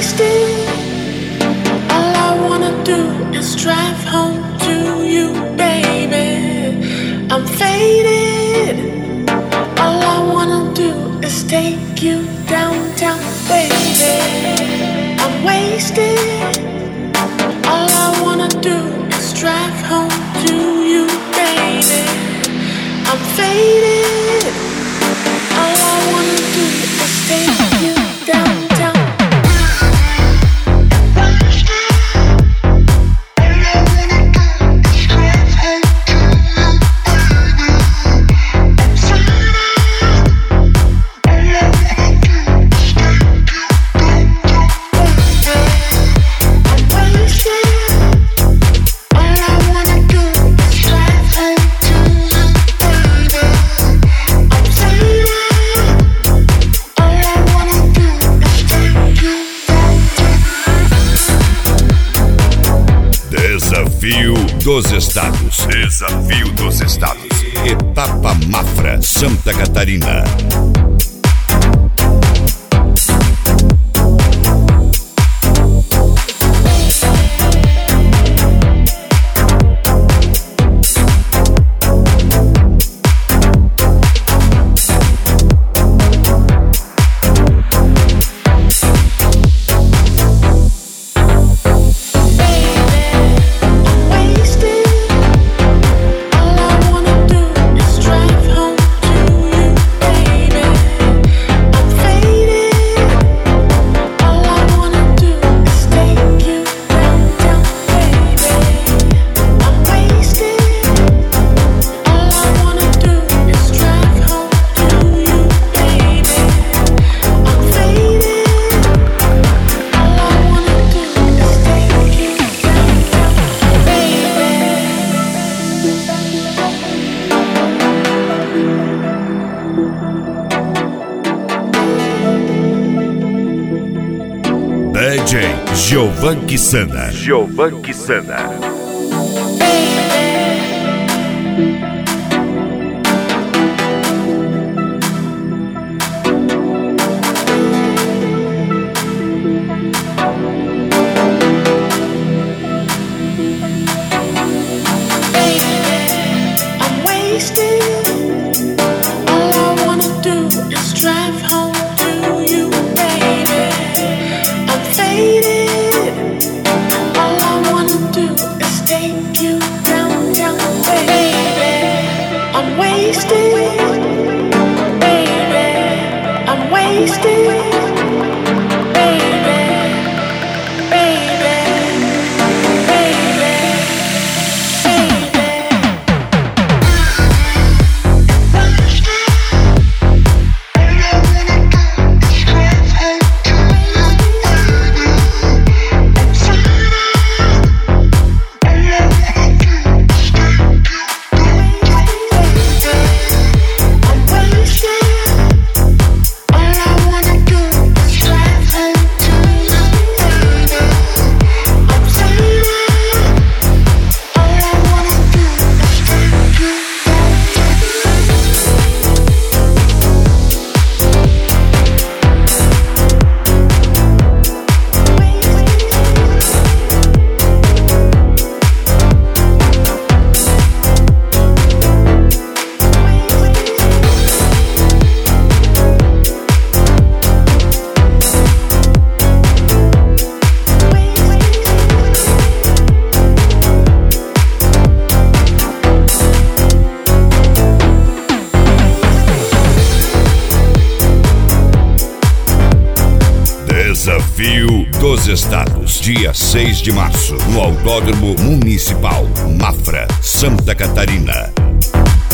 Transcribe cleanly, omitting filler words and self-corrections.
wasted. All I wanna do is drive home to you, baby. I'm faded. All I wanna do is take you downtown, baby. I'm wasted. All I wanna do is drive home to you, baby. I'm faded. All I wanna do is take you downtown. Desafio dos Estados. Desafio dos Estados. Etapa Mafra, Santa Catarina. DJ Giovan Quissana. Giovan Quissana. Desafio dos Estados, dia 6 de março, no Autódromo Municipal, Mafra, Santa Catarina.